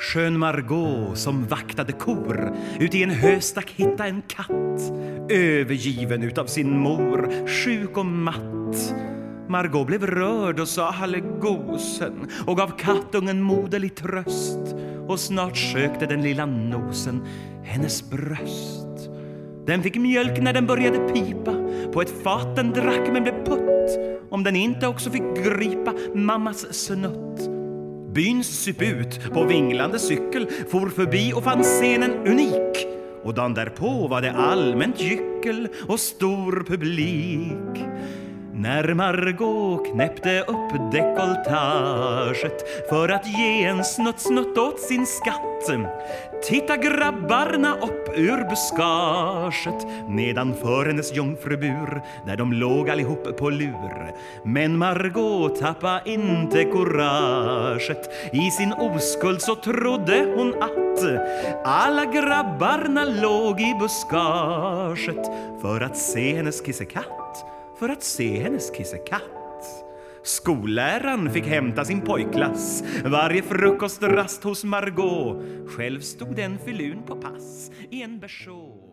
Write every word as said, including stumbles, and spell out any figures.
Skön Margot som vaktade kor ut i en höstack hitta en katt, övergiven utav sin mor, sjuk och matt. Margot blev rörd och sa hallegosen och gav kattungen moderlig tröst, och snart sökte den lilla nosen hennes bröst. Den fick mjölk när den började pipa, på ett fat den drack men blev putt, om den inte också fick gripa mammas snutt. Byns sup ut på vinglande cykel for förbi och fann scenen unik, och dagen därpå var det allmänt gyckel och stor publik. När Margot knäppte upp dekoltaget för att ge en snutt snutt åt sin skatt, titta grabbarna upp ur buskaget nedanför hennes jungfrubur, där de låg allihop på lur. Men Margot tappa inte couraget, i sin oskuld så trodde hon att alla grabbarna låg i buskaget för att se hennes kissekatt, för att se hennes kissekatt. Skolläraren fick hämta sin pojklass varje frukostrast hos Margot. Själv stod den filun på pass i en Peugeot.